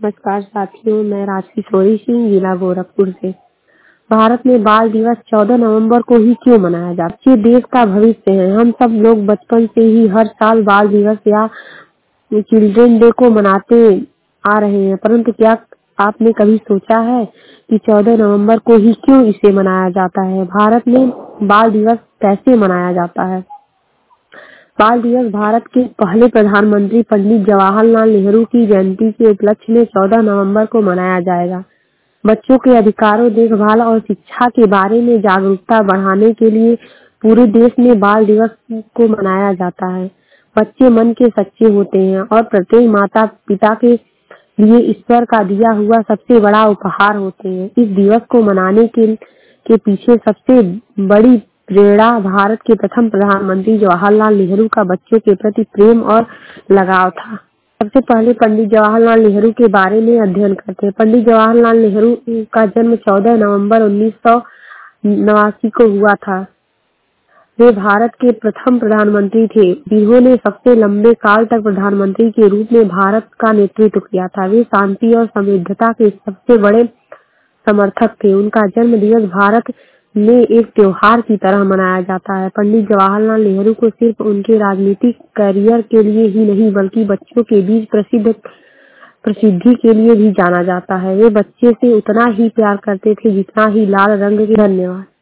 नमस्कार साथियों, मैं राजकिशोरी सिंह जिला गोरखपुर से। भारत में बाल दिवस 14 नवंबर को ही क्यों मनाया जाता है? ये देश का भविष्य है। हम सब लोग बचपन से ही हर साल बाल दिवस या चिल्ड्रन डे को मनाते आ रहे हैं, परंतु क्या आपने कभी सोचा है कि 14 नवंबर को ही क्यों इसे मनाया जाता है? भारत में बाल दिवस कैसे मनाया जाता है? बाल दिवस भारत के पहले प्रधानमंत्री पंडित जवाहरलाल नेहरू की जयंती के उपलक्ष्य में 14 नवंबर को मनाया जाएगा। बच्चों के अधिकारों, देखभाल और शिक्षा के बारे में जागरूकता बढ़ाने के लिए पूरे देश में बाल दिवस को मनाया जाता है। बच्चे मन के सच्चे होते हैं और प्रत्येक माता पिता के लिए ईश्वर का दिया हुआ सबसे बड़ा उपहार होते हैं। इस दिवस को मनाने के पीछे सबसे बड़ी प्रेरणा भारत के प्रथम प्रधानमंत्री जवाहरलाल नेहरू का बच्चों के प्रति प्रेम और लगाव था। सबसे पहले पंडित जवाहरलाल नेहरू के बारे में अध्ययन करते हैं। पंडित जवाहरलाल नेहरू का जन्म 14 नवंबर 1989 को हुआ था। वे भारत के प्रथम प्रधानमंत्री थे जिन्होंने सबसे लंबे काल तक प्रधानमंत्री के रूप में भारत का नेतृत्व किया था। वे शांति और समृद्धता के सबसे बड़े समर्थक थे। उनका जन्म दिवस भारत में एक त्योहार की तरह मनाया जाता है। पंडित जवाहरलाल नेहरू को सिर्फ उनके राजनीतिक करियर के लिए ही नहीं बल्कि बच्चों के बीच प्रसिद्धि के लिए भी जाना जाता है। वे बच्चे से उतना ही प्यार करते थे जितना ही लाल रंग के। धन्यवाद।